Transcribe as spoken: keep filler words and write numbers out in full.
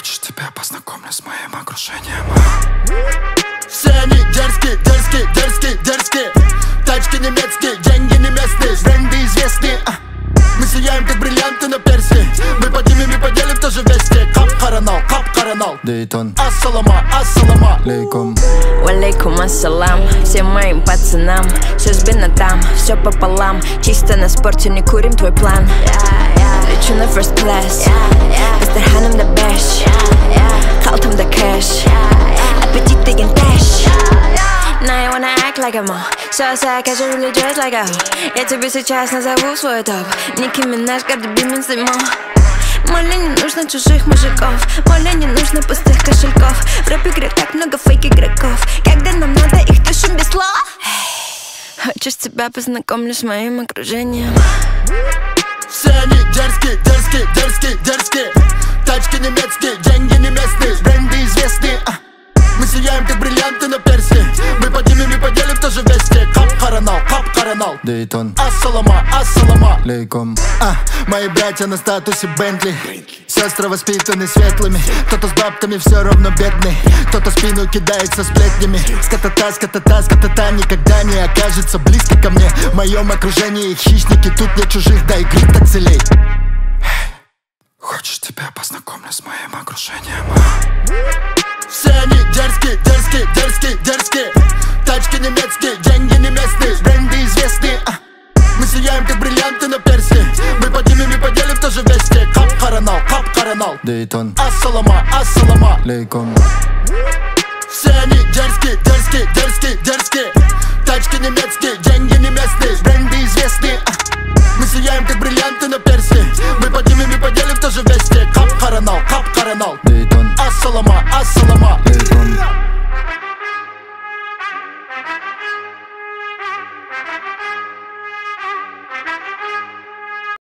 Хочешь, тебя познакомлю с моим окружением? Все они дерзкие, дерзкие, дерзкие, дерзкие. Тачки немецкие, деньги не местные, бренды известные. Мы сияем, как бриллианты на персне. Мы поднимем и поделим тоже вместе. Кап харанал, кап харанал. Дейтон. Ассалама, ассалама Алейкум. Валейкум ассалам всем моим пацанам. Все сбито там, все пополам. Чисто на спорте, не курим твой план. Лечу на first class, Пастерханом да бэш, Калтом да кэш, аппетит деген трэш. Now you wanna act like a mo, so sad, casually dressed like a hoe. Я тебе сейчас назову свой топ. Ники Минаж, Карди Би, Минстей Мо. Моле не нужно чужих мужиков, моле не нужно пустых кошельков. В рэп-игре так много фейк-игроков, когда нам надо, их тушим без слов. Хочешь, тебя познакомлю с моим окружением? Все они дерзкие, дерзкие, дерзкие, дерзкие. Тачки немецкие, деньги не местные, бренды известные. Мы сияем, как бриллианты на персне. Мы поднимем и поделим тоже вместе. Кап харанал, кап харанал. Дейтон. Ассалама, ассалама. Алейкум. А, мои братья на статусе Бентли. Сестры воспитаны светлыми. Кто-то с бабками все равно бедный. Кто-то спину кидается сплетнями. Скатата, скатата, скатата никогда не окажется близко ко мне. В моем окружении хищники, тут нет чужих, да и грит целей. Хочешь, тебя познакомлю с моим окружением? Все они дерзкие, дерзкие, дерзкие, дерзкие. Тачки немецкие, деньги не местные, бренды известные. Мы сияем, как бриллианты на персне. Мы поднимем и поделим тоже вместе. Кап харанал, кап харанал. Дейтон. Ассалама, ассалама. Алейкум. Все они дерзкие, дерзкие, дерзкие, дерзкие. Тачки немецкие, деньги не местные, бренды известные. Мы сияем, как бриллианты на